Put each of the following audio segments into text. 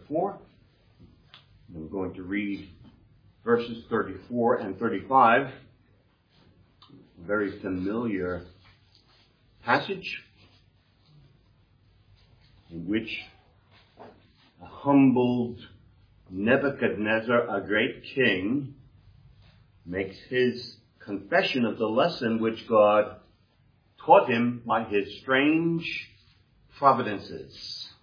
34. I'm going to read verses 34 and 35. A very familiar passage in which a humbled Nebuchadnezzar, a great king, makes his confession of the lesson which God taught him by his strange providences.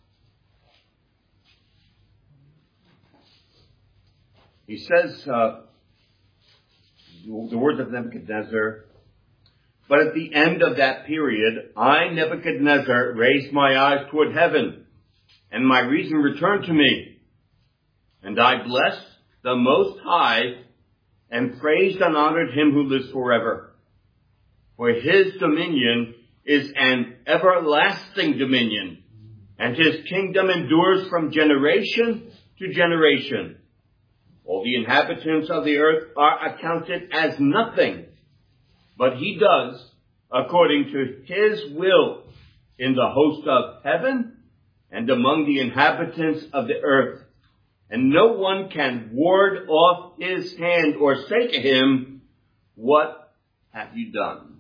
He says, the words of Nebuchadnezzar, "But at the end of that period, I, Nebuchadnezzar, raised my eyes toward heaven, and my reason returned to me. And I blessed the Most High, and praised and honored him who lives forever. For his dominion is an everlasting dominion, and his kingdom endures from generation to generation. All the inhabitants of the earth are accounted as nothing, but he does according to his will in the host of heaven and among the inhabitants of the earth. And no one can ward off his hand or say to him, 'What have you done?'"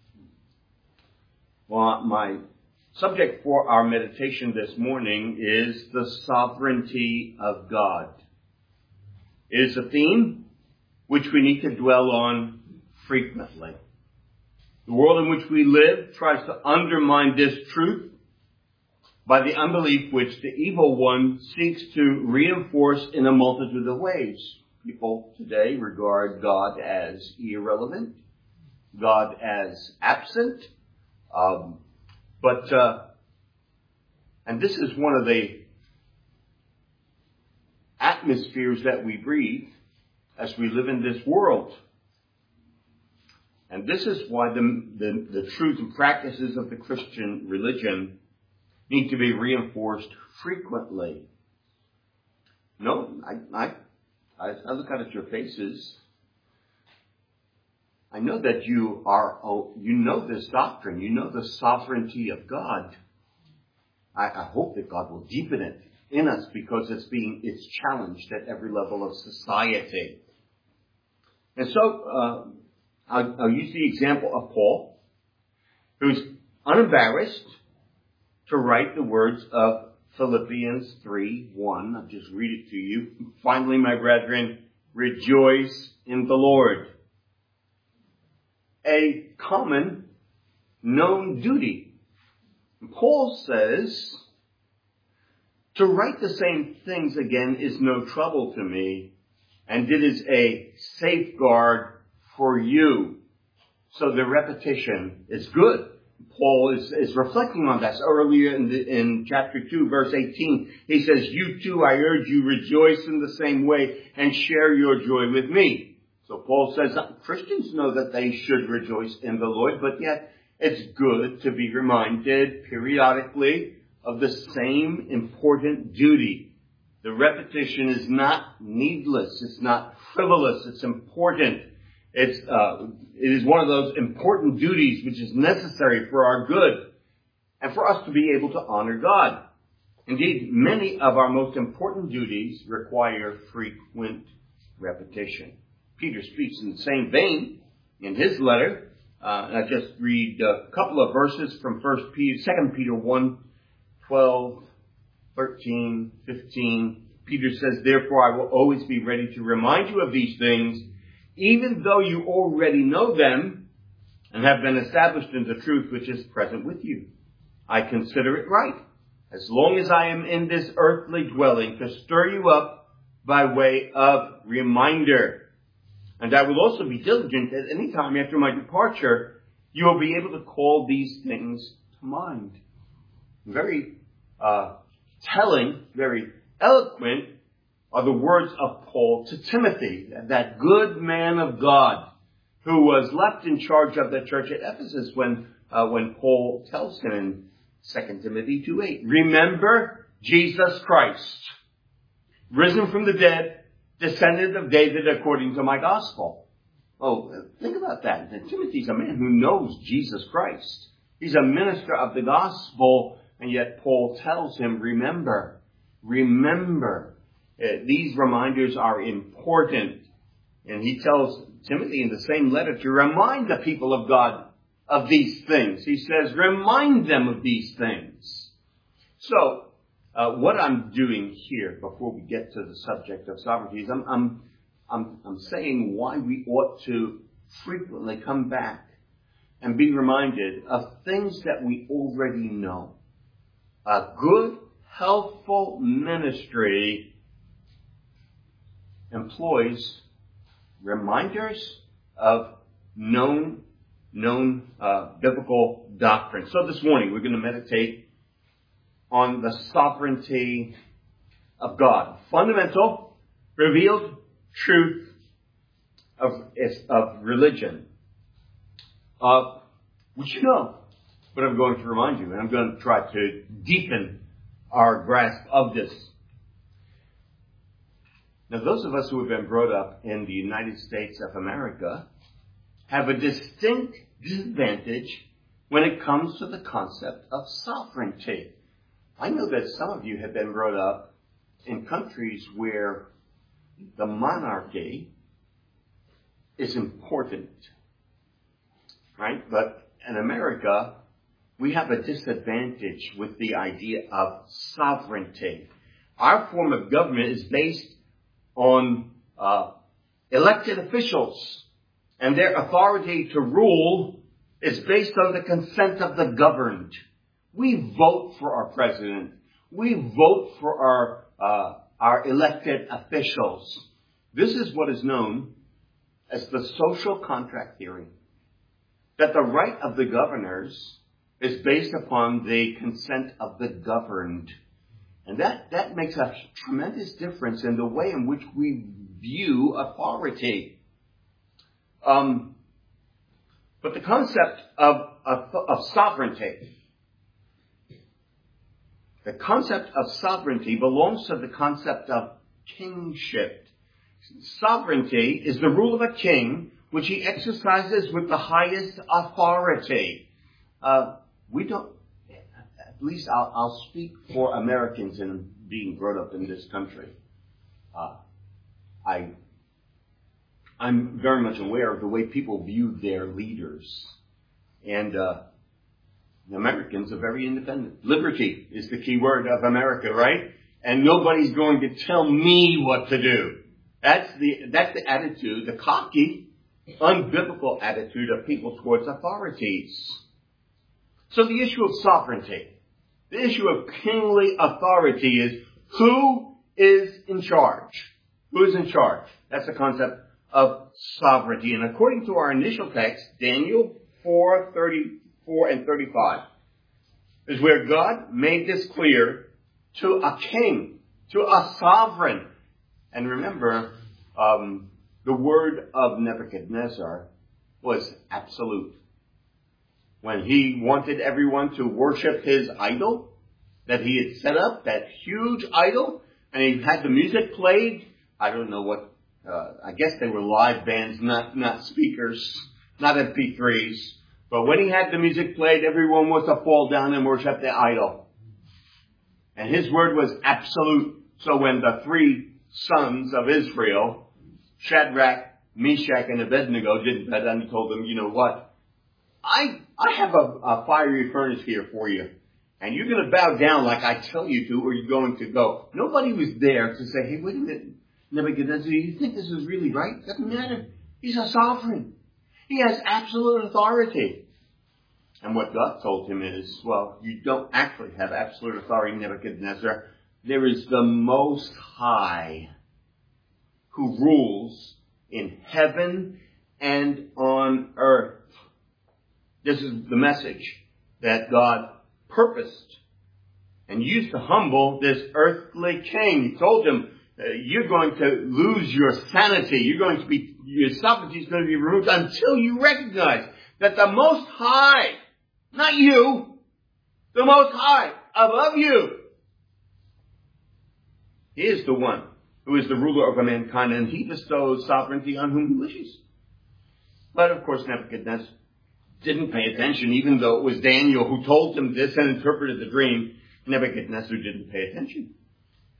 Well, my subject for our meditation this morning is the sovereignty of God. It is a theme which we need to dwell on frequently. The world in which we live tries to undermine this truth by the unbelief which the evil one seeks to reinforce in a multitude of ways. People today regard God as irrelevant, God as absent, and this is one of the atmospheres that we breathe as we live in this world. And this is why the truth and practices of the Christian religion need to be reinforced frequently. No, I look out at your faces. I know that you know this doctrine. You know the sovereignty of God. I hope that God will deepen it in us because it's challenged at every level of society. And so, I'll use the example of Paul, who's unembarrassed to write the words of Philippians 3:1. I'll just read it to you. "Finally, my brethren, rejoice in the Lord." A common, known duty. Paul says, to write the same things again is no trouble to me, and it is a safeguard for you. So the repetition is good. Paul is reflecting on that. Earlier in chapter 2, verse 18, he says, "You too, I urge you, rejoice in the same way and share your joy with me." So Paul says Christians know that they should rejoice in the Lord, but yet it's good to be reminded periodically of the same important duty. The repetition is not needless. It's not frivolous. It's important. It is one of those important duties which is necessary for our good and for us to be able to honor God. Indeed, many of our most important duties require frequent repetition. Peter speaks in the same vein in his letter. I just read a couple of verses from 2 Peter 1:12, 13, 15. Peter says, "Therefore I will always be ready to remind you of these things, even though you already know them and have been established in the truth which is present with you. I consider it right, as long as I am in this earthly dwelling, to stir you up by way of reminder. And I will also be diligent at any time after my departure, you will be able to call these things to mind." Very telling, very eloquent are the words of Paul to Timothy, that good man of God who was left in charge of the church at Ephesus when Paul tells him in 2 Timothy 2:8, "Remember Jesus Christ, risen from the dead, descendant of David according to my gospel." Oh, think about that. Timothy's a man who knows Jesus Christ. He's a minister of the gospel, and yet Paul tells him, remember remember. These reminders are important. And he tells Timothy in the same letter to remind the people of God of these things. He says, remind them of these things. So, what I'm doing here before we get to the subject of sovereignty is I'm saying why we ought to frequently come back and be reminded of things that we already know. A good, healthful ministry employs reminders of known biblical doctrine. So this morning we're going to meditate on the sovereignty of God. Fundamental, revealed truth of religion. Which you know, but I'm going to remind you, and I'm going to try to deepen our grasp of this. Now, those of us who have been brought up in the United States of America have a distinct disadvantage when it comes to the concept of sovereignty. I know that some of you have been brought up in countries where the monarchy is important, right? But in America, we have a disadvantage with the idea of sovereignty. Our form of government is based on elected officials, and their authority to rule is based on the consent of the governed. We vote for our president. We vote for our elected officials. This is what is known as the social contract theory, that the right of the governors is based upon the consent of the governed. And that makes a tremendous difference in the way in which we view authority. But the concept of sovereignty, the concept of sovereignty belongs to the concept of kingship. Sovereignty is the rule of a king which he exercises with the highest authority. We don't, at least I'll speak for Americans in being brought up in this country. I'm very much aware of the way people view their leaders. And Americans are very independent. Liberty is the key word of America, right? And nobody's going to tell me what to do. That's the attitude, the cocky, unbiblical attitude of people towards authorities. So the issue of sovereignty, the issue of kingly authority is who is in charge? Who is in charge? That's the concept of sovereignty. And according to our initial text, Daniel 4:34 and 35, is where God made this clear to a king, to a sovereign. And remember, the word of Nebuchadnezzar was absolute. When he wanted everyone to worship his idol that he had set up, that huge idol, and he had the music played, I don't know what, I guess they were live bands, not speakers, not MP3s. But when he had the music played, everyone was to fall down and worship the idol. And his word was absolute. So when the three sons of Israel, Shadrach, Meshach, and Abednego, didn't bet on, he told them, you know what? I have a fiery furnace here for you. And you're going to bow down like I tell you to, or you're going to go. Nobody was there to say, hey, wait a minute, Nebuchadnezzar, do you think this is really right? Doesn't matter. He's a sovereign. He has absolute authority. And what God told him is, well, you don't actually have absolute authority, Nebuchadnezzar. There is the Most High who rules in heaven and on earth. This is the message that God purposed and used to humble this earthly king. He told him, you're going to lose your sanity. Your sovereignty is going to be removed until you recognize that the Most High, not you, the Most High above you, He is the one who is the ruler over mankind, and He bestows sovereignty on whom He wishes. But of course, Nebuchadnezzar didn't pay attention, even though it was Daniel who told him this and interpreted the dream. Nebuchadnezzar didn't pay attention.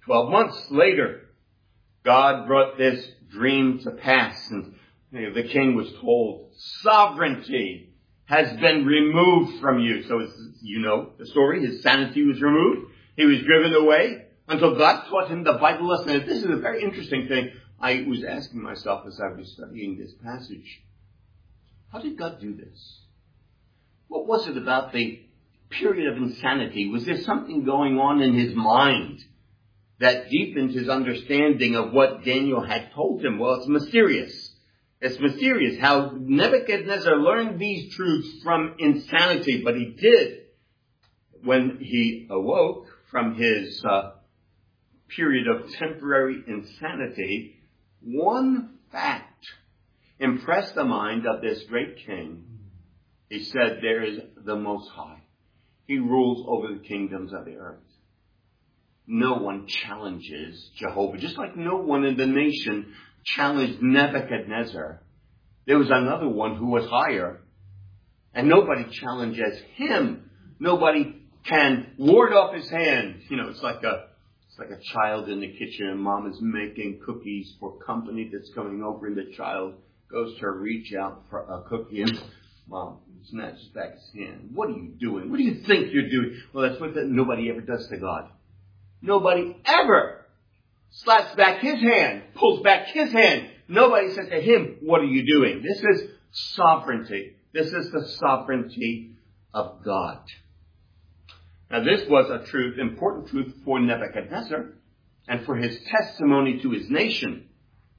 12 months later, God brought this dream to pass, and the king was told, sovereignty has been removed from you. So you know the story. His sanity was removed. He was driven away until God taught him the Bible lesson. And this is a very interesting thing. I was asking myself as I was studying this passage, how did God do this? What was it about the period of insanity? Was there something going on in his mind that deepened his understanding of what Daniel had told him? Well, it's mysterious. It's mysterious how Nebuchadnezzar learned these truths from insanity, but he did when he awoke from his period of temporary insanity. One fact impressed the mind of this great king. He said, there is the Most High. He rules over the kingdoms of the earth. No one challenges Jehovah, just like no one in the nation challenged Nebuchadnezzar. There was another one who was higher, and nobody challenges him. Nobody can ward off his hand. You know, it's like a child in the kitchen, and mom is making cookies for company that's coming over, and the child goes to reach out for a cookie, and mom snatches back his hand. What are you doing? What do you think you're doing? Well, that's what nobody ever does to God. Nobody ever slaps back his hand, pulls back his hand. Nobody says to him, what are you doing? This is sovereignty. This is the sovereignty of God. Now, this was a truth, important truth for Nebuchadnezzar and for his testimony to his nation.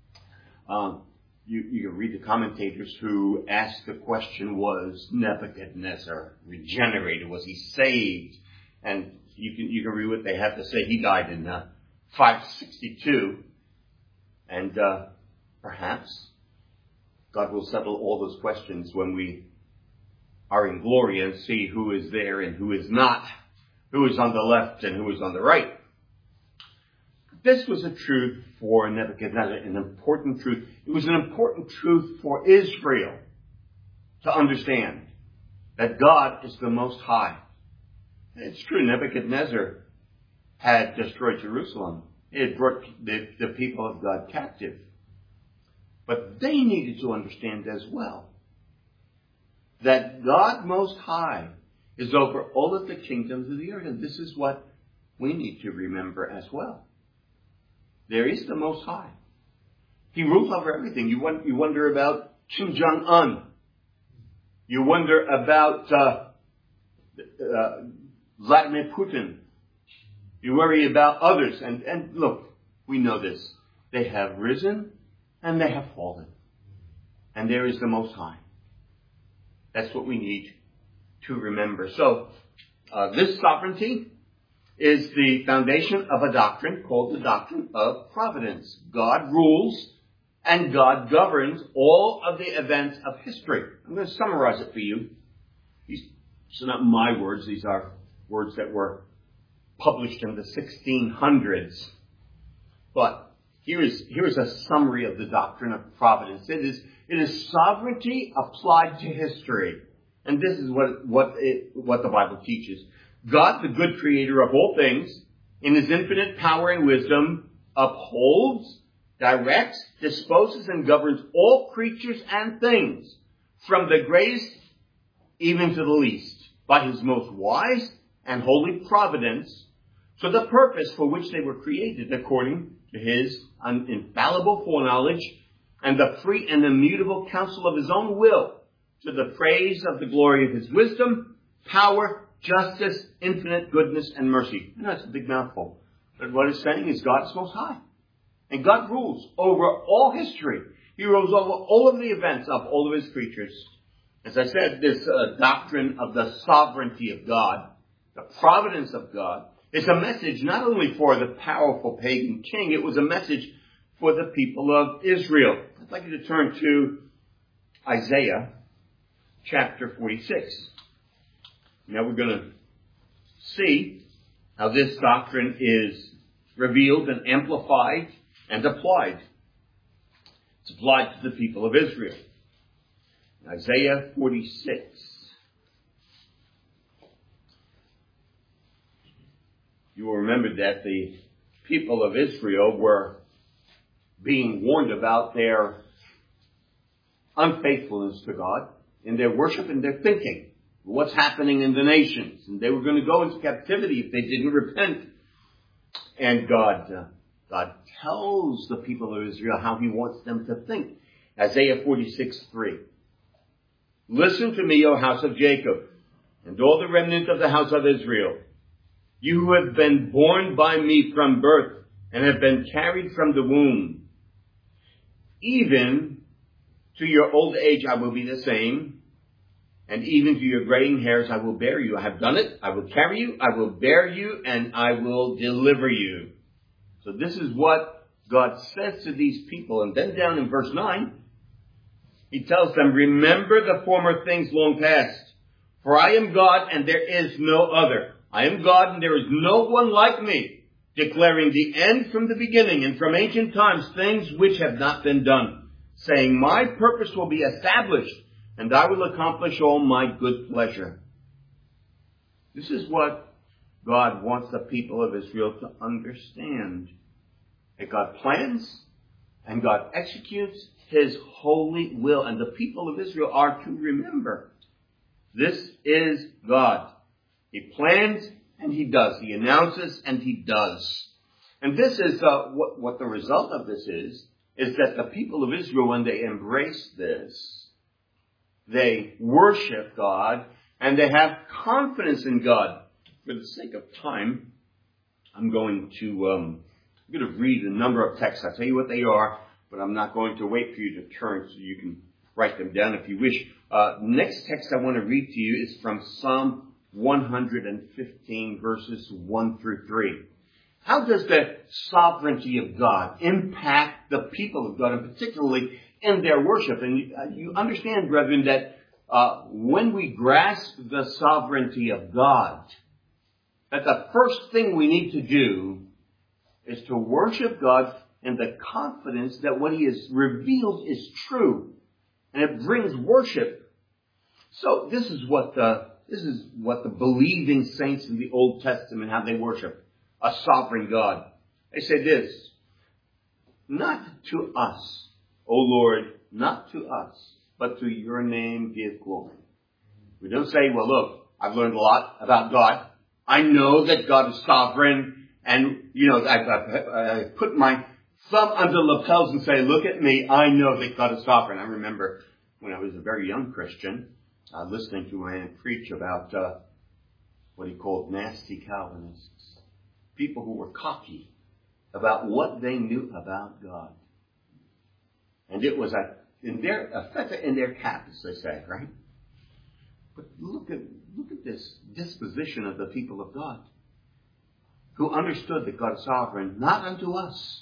You can read the commentators who asked the question, was Nebuchadnezzar regenerated? Was he saved? And you can read what they have to say. He died in 562. And perhaps God will settle all those questions when we are in glory and see who is there and who is not, who is on the left and who is on the right. This was a truth for Nebuchadnezzar, an important truth. It was an important truth for Israel to understand that God is the Most High. It's true, Nebuchadnezzar had destroyed Jerusalem. It brought the people of God captive. But they needed to understand as well that God Most High is over all of the kingdoms of the earth. And this is what we need to remember as well. There is the Most High. He rules over everything. You wonder about Kim Jong-un. You wonder about Vladimir Putin. You worry about others. And look, we know this. They have risen and they have fallen. And there is the Most High. That's what we need to remember. So, this sovereignty is the foundation of a doctrine called the doctrine of providence. God rules and God governs all of the events of history. I'm going to summarize it for you. These are not my words. These are words that were published in the 1600s. But here is a summary of the doctrine of providence. It is sovereignty applied to history. And this is what the Bible teaches. God, the good creator of all things, in his infinite power and wisdom, upholds, directs, disposes, and governs all creatures and things, from the greatest even to the least, by his most wise and holy providence, for the purpose for which they were created, according to his infallible foreknowledge and the free and immutable counsel of his own will, to the praise of the glory of his wisdom, power, justice, infinite goodness, and mercy. I know it's a big mouthful, but what it's saying is God is Most High. And God rules over all history. He rules over all of the events of all of his creatures. As I said, this doctrine of the sovereignty of God, the providence of God, is a message not only for the powerful pagan king, it was a message for the people of Israel. I'd like you to turn to Isaiah chapter 46. Now we're going to see how this doctrine is revealed and amplified and applied. It's applied to the people of Israel. Isaiah 46. You will remember that the people of Israel were being warned about their unfaithfulness to God in their worship and their thinking. What's happening in the nations. And they were going to go into captivity if they didn't repent. And God tells the people of Israel how he wants them to think. Isaiah 46:3. Listen to me, O house of Jacob, and all the remnant of the house of Israel. You who have been born by me from birth and have been carried from the womb. Even to your old age I will be the same, and even to your graying hairs I will bear you. I have done it. I will carry you. I will bear you, and I will deliver you. So this is what God says to these people. And then down in verse 9, he tells them, remember the former things long past. For I am God, and there is no other. I am God, and there is no one like me, declaring the end from the beginning, and from ancient times things which have not been done, saying, my purpose will be established, and I will accomplish all my good pleasure. This is what God wants the people of Israel to understand. That God plans and God executes his holy will. And the people of Israel are to remember. This is God. He plans and he does. He announces and he does. And this is what the result of this is that the people of Israel, when they embrace this, they worship God and they have confidence in God. For the sake of time, I'm going to read a number of texts. I'll tell you what they are, but I'm not going to wait for you to turn so you can write them down if you wish. Next text I want to read to you is from Psalm 115, verses 1 through 3. How does the sovereignty of God impact the people of God, and particularly in their worship? And you understand, brethren, that when we grasp the sovereignty of God, that the first thing we need to do is to worship God in the confidence that what he has revealed is true. And it brings worship. So this is what the believing saints in the Old Testament, how they worship a sovereign God. They say this, not to us, O Lord, not to us, but to your name give glory. We don't say, well, look, I've learned a lot about God. I know that God is sovereign, and, I put my thumb under the lapels and say, look at me, I know that God is sovereign. I remember when I was a very young Christian, listening to a man preach about what he called nasty Calvinists. People who were cocky about what they knew about God. And it was in their cap, as they say, right? But look at this disposition of the people of God, who understood that God is sovereign, not unto us,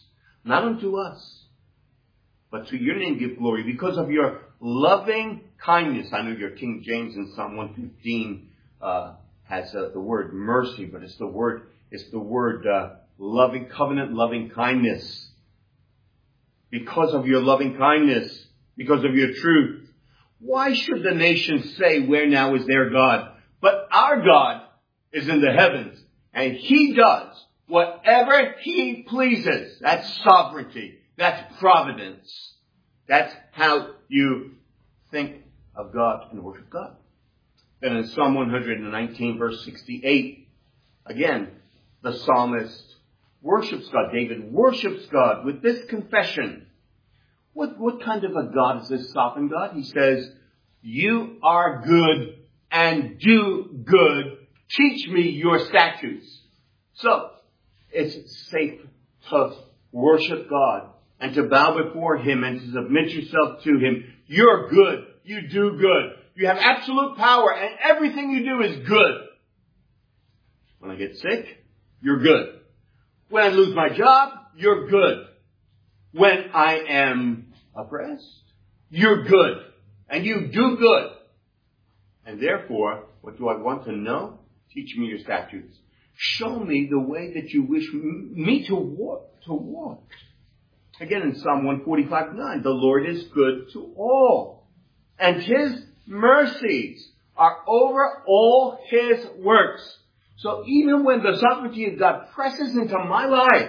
but to your name give glory, because of your loving kindness. I know your King James in Psalm 115 has the word mercy, but it's the word loving covenant, loving kindness. Because of your loving kindness, because of your truth. Why should the nations say, where now is their God? But our God is in the heavens, and he does whatever he pleases. That's sovereignty. That's providence. That's how you think of God and worship God. Then in Psalm 119, verse 68, again, the psalmist worships God. David worships God with this confession. What kind of a God is this sovereign God? He says, you are good and do good. Teach me your statutes. So, it's safe to worship God and to bow before him and to submit yourself to him. You're good. You do good. You have absolute power, and everything you do is good. When I get sick, you're good. When I lose my job, you're good. When I am oppressed, you're good. And you do good. And therefore, what do I want to know? Teach me your statutes. Show me the way that you wish me to walk. Again, in Psalm 145:9, the Lord is good to all, and his mercies are over all his works. So even when the sovereignty of God presses into my life,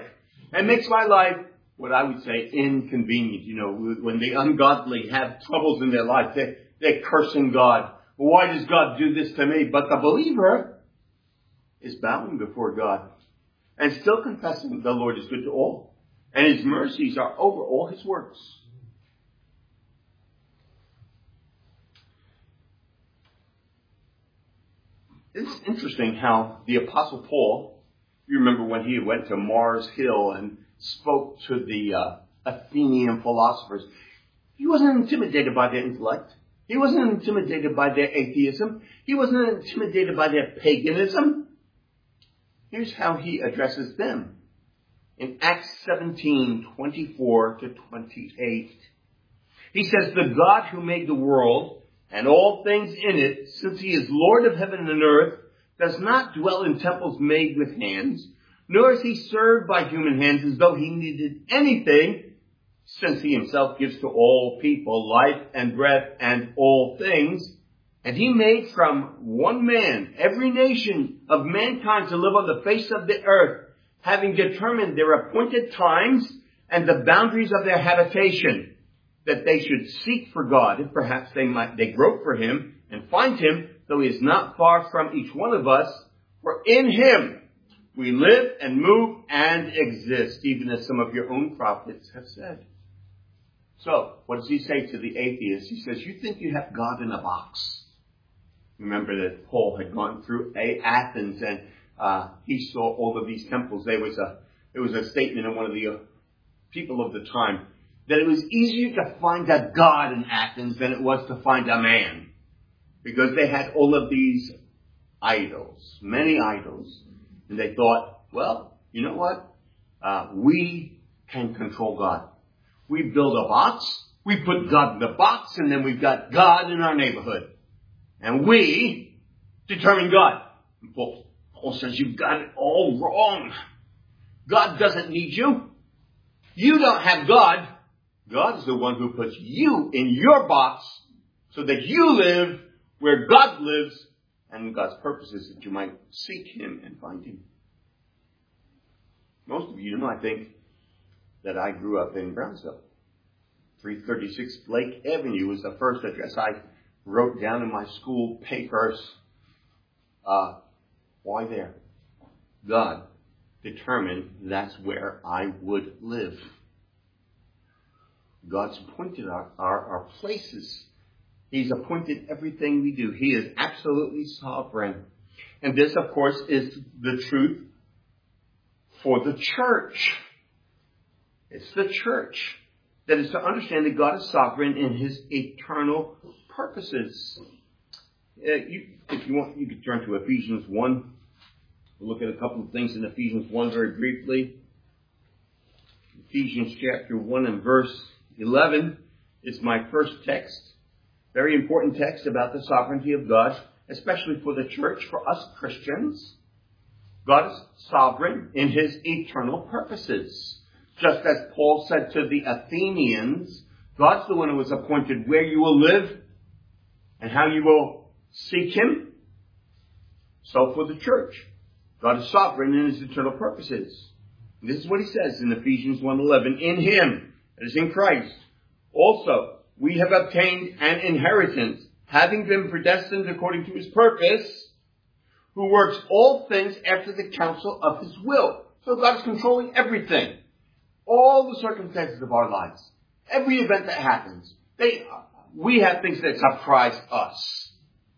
and makes my life, what I would say, inconvenient. You know, when the ungodly have troubles in their life, they're cursing God. Why does God do this to me? But the believer is bowing before God and still confessing the Lord is good to all, and his mercies are over all his works. It's interesting how the Apostle Paul, you remember when he went to Mars Hill and spoke to the Athenian philosophers, he wasn't intimidated by their intellect. He wasn't intimidated by their atheism. He wasn't intimidated by their paganism. Here's how he addresses them. In Acts 17:24-28, he says, "The God who made the world and all things in it, since he is Lord of heaven and earth, does not dwell in temples made with hands, nor is he served by human hands as though he needed anything, since he himself gives to all people life and breath and all things. And he made from one man every nation of mankind to live on the face of the earth, having determined their appointed times and the boundaries of their habitation, that they should seek for God, if perhaps they grope for him and find him, though he is not far from each one of us. For in him we live and move and exist, even as some of your own prophets have said." So, what does he say to the atheists? He says, you think you have God in a box. Remember that Paul had gone through Athens and he saw all of these temples. There was a statement in one of the people of the time that it was easier to find a God in Athens than it was to find a man, because they had all of these idols, many idols, and they thought, well, you know what? We can control God. We build a box, we put God in the box, and then we've got God in our neighborhood. And we determine God. And Paul says, you've got it all wrong. God doesn't need you. You don't have God. God is the one who puts you in your box so that you live where God lives, and God's purpose is that you might seek him and find him. Most of you know, I think, that I grew up in Brownsville. 336 Lake Avenue was the first address I wrote down in my school papers. Why there? God determined that's where I would live. God's appointed our places. He's appointed everything we do. He is absolutely sovereign. And this, of course, is the truth for the church. It's the church that is to understand that God is sovereign in his eternal purposes. If you want, you could turn to Ephesians 1. We'll look at a couple of things in Ephesians 1 very briefly. Ephesians chapter 1 and verse 11 is my first text. Very important text about the sovereignty of God, especially for the church, for us Christians. God is sovereign in his eternal purposes. Just as Paul said to the Athenians, God's the one who has appointed where you will live and how you will seek him. So for the church, God is sovereign in his eternal purposes. And this is what he says in Ephesians 1:11. In him, that is in Christ, also we have obtained an inheritance, having been predestined according to his purpose, who works all things after the counsel of his will. So God is controlling everything. All the circumstances of our lives. Every event that happens. We have things that surprise us.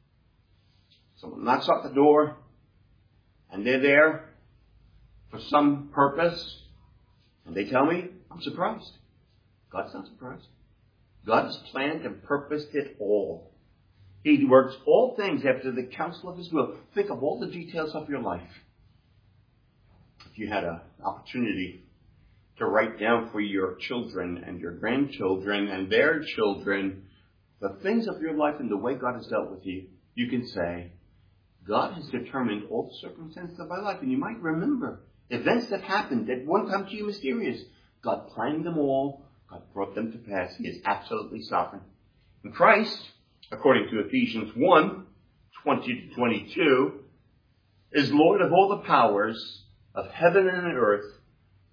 Someone knocks at the door, and they're there for some purpose, and they tell me, I'm surprised. God's not surprised. God has planned and purposed it all. He works all things after the counsel of his will. Think of all the details of your life. If you had an opportunity to write down for your children and your grandchildren and their children the things of your life and the way God has dealt with you, you can say, God has determined all the circumstances of my life. And you might remember events that happened that won't come to you mysterious. God planned them all. God brought them to pass. He is absolutely sovereign. And Christ, according to Ephesians 1:20-22, is Lord of all the powers of heaven and earth,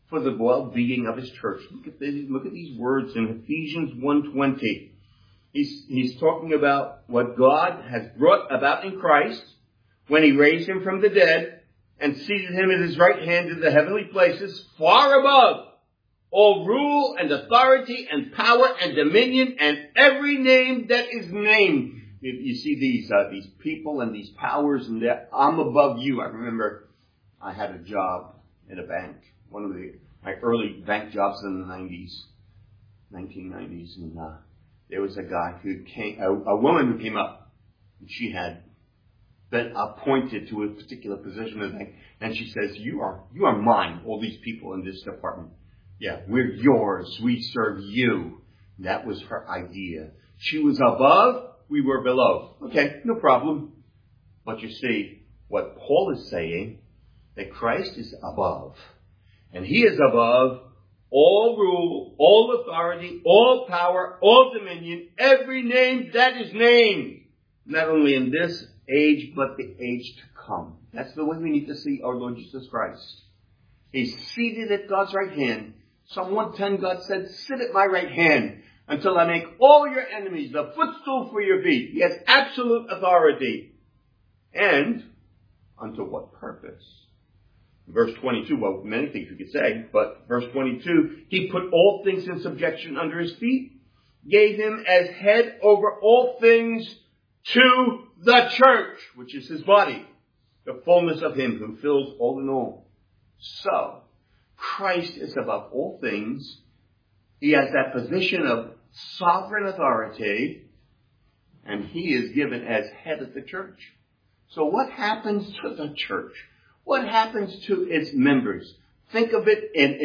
for the well-being of his church. Look at these words in Ephesians 1:20. He's talking about what God has brought about in Christ when he raised him from the dead and seated him at his right hand in the heavenly places, far above all rule and authority and power and dominion and every name that is named. You see these people and these powers, and I'm above you. I remember I had a job at a bank, one of my early bank jobs in the 1990s, and there was a guy a woman who came up, and she had been appointed to a particular position in the bank, and she says, "You are mine, all these people in this department. Yeah, we're yours. We serve you." That was her idea. She was above, we were below. Okay, no problem. But you see, what Paul is saying, that Christ is above. And he is above all rule, all authority, all power, all dominion, every name that is named. Not only in this age, but the age to come. That's the way we need to see our Lord Jesus Christ. He's seated at God's right hand. Psalm 110, God said, "Sit at my right hand until I make all your enemies the footstool for your feet." He has absolute authority. And unto what purpose? Verse 22, well, many things we could say, but verse 22, he put all things in subjection under his feet, gave him as head over all things to the church, which is his body, the fullness of him who fills all in all. So, Christ is above all things. He has that position of sovereign authority, and he is given as head of the church. So what happens to the church? What happens to its members? Think of it in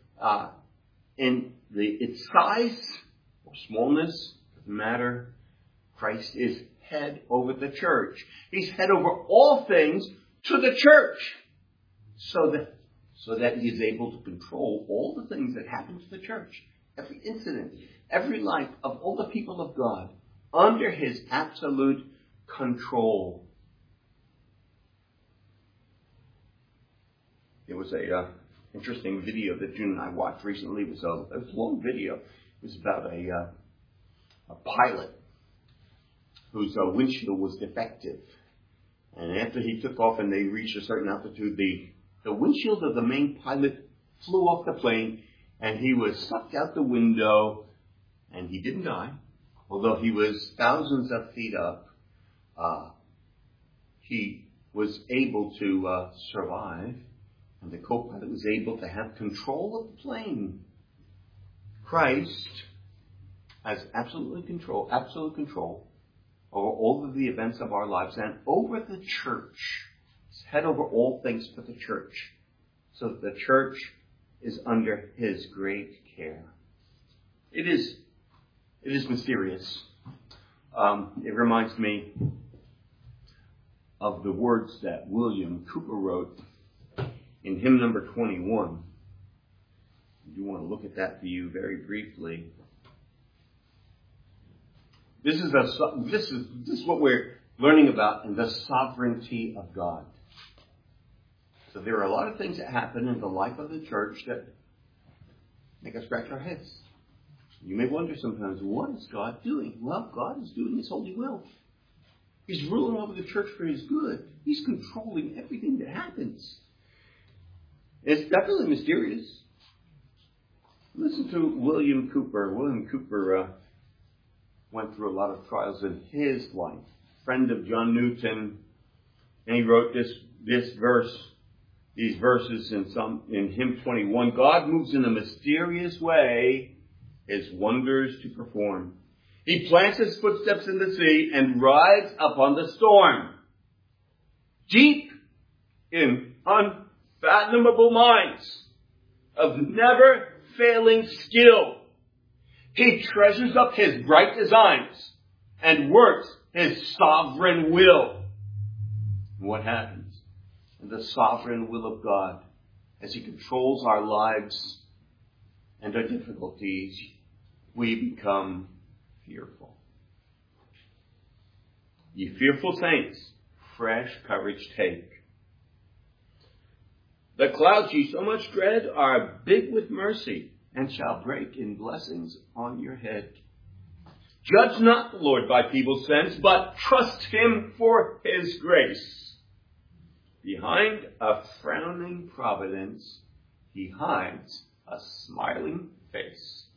its size or smallness. Doesn't matter. Christ is head over the church. He's head over all things to the church, so that he is able to control all the things that happen to the church. Every incident, every life of all the people of God under his absolute control. There was a interesting video that June and I watched recently. It was a long video. It was about a pilot whose windshield was defective. And after he took off and they reached a certain altitude, the windshield of the main pilot flew off the plane, and he was sucked out the window, and he didn't die. Although he was thousands of feet up, he was able to survive, and the co-pilot was able to have control of the plane. Christ has absolute control over all of the events of our lives and over the church. He's head over all things for the church, so that the church is under his great care. It is mysterious. It reminds me of the words that William Cooper wrote in hymn number 21. I do want to look at that for you very briefly. This is what we're learning about in the sovereignty of God. So there are a lot of things that happen in the life of the church that make us scratch our heads. You may wonder sometimes, what is God doing? Well, God is doing his holy will. He's ruling over the church for his good. He's controlling everything that happens. It's definitely mysterious. Listen to William Cooper. William Cooper went through a lot of trials in his life. Friend of John Newton, and he wrote these verses in hymn 21. God moves in a mysterious way his wonders to perform. He plants his footsteps in the sea and rides upon the storm. Deep in unfathomable minds of never failing skill, he treasures up his bright designs and works his sovereign will. And what happens? In the sovereign will of God, as he controls our lives and our difficulties, we become fearful. Ye fearful saints, fresh courage take. The clouds ye so much dread are big with mercy, and shall break in blessings on your head. Judge not the Lord by feeble sense, but trust him for his grace. Behind a frowning providence, he hides a smiling face.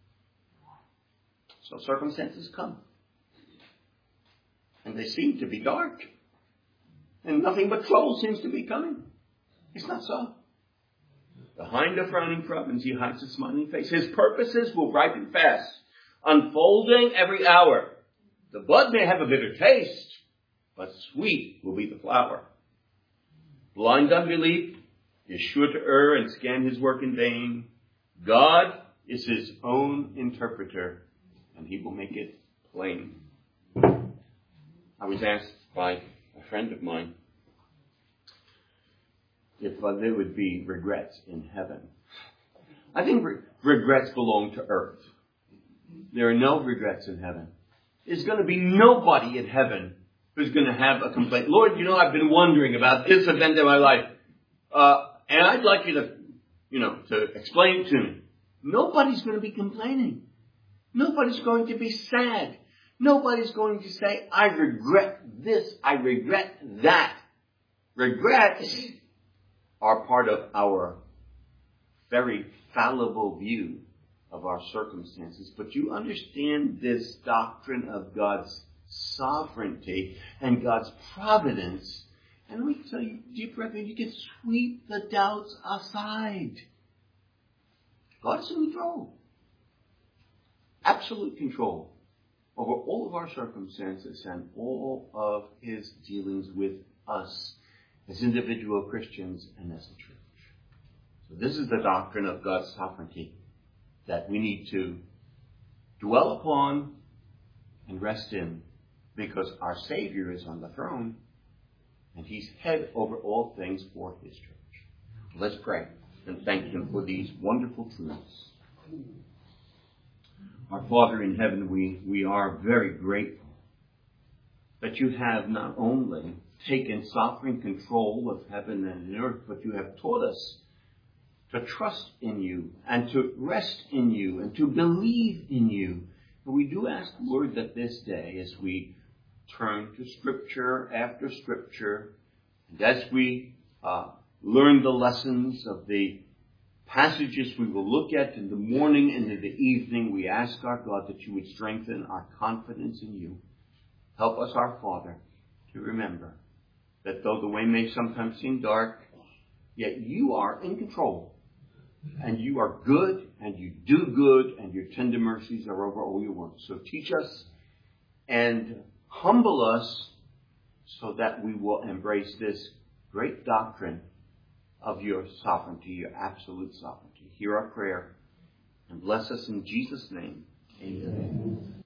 So circumstances come. And they seem to be dark. And nothing but trouble seems to be coming. It's not so. Behind a frowning providence, he hides a smiling face. His purposes will ripen fast, unfolding every hour. The bud may have a bitter taste, but sweet will be the flower. Blind unbelief is sure to err and scan his work in vain. God is his own interpreter, and he will make it plain. I was asked by a friend of mine if there would be regrets in heaven. I think regrets belong to earth. There are no regrets in heaven. There's going to be nobody in heaven who's going to have a complaint. Lord, I've been wondering about this event in my life. And I'd like you to explain it to me. Nobody's going to be complaining. Nobody's going to be sad. Nobody's going to say, I regret this, I regret that. Regrets are part of our very fallible view of our circumstances. But you understand this doctrine of God's sovereignty and God's providence. And we tell you, deep breath, you can sweep the doubts aside. God is in control. Absolute control over all of our circumstances and all of his dealings with us as individual Christians and as a church. So this is the doctrine of God's sovereignty that we need to dwell upon and rest in, because our Savior is on the throne and he's head over all things for his church. Let's pray and thank him for these wonderful truths. Our Father in heaven, we are very grateful that you have not only taken sovereign control of heaven and earth, but you have taught us to trust in you and to rest in you and to believe in you. And we do ask, Lord, that this day, as we turn to Scripture after Scripture, and as we learn the lessons of the passages we will look at in the morning and in the evening, we ask our God that you would strengthen our confidence in you. Help us, our Father, to remember that though the way may sometimes seem dark, yet you are in control. And you are good, and you do good, and your tender mercies are over all your works. So teach us and humble us so that we will embrace this great doctrine of your sovereignty, your absolute sovereignty. Hear our prayer and bless us in Jesus' name. Amen.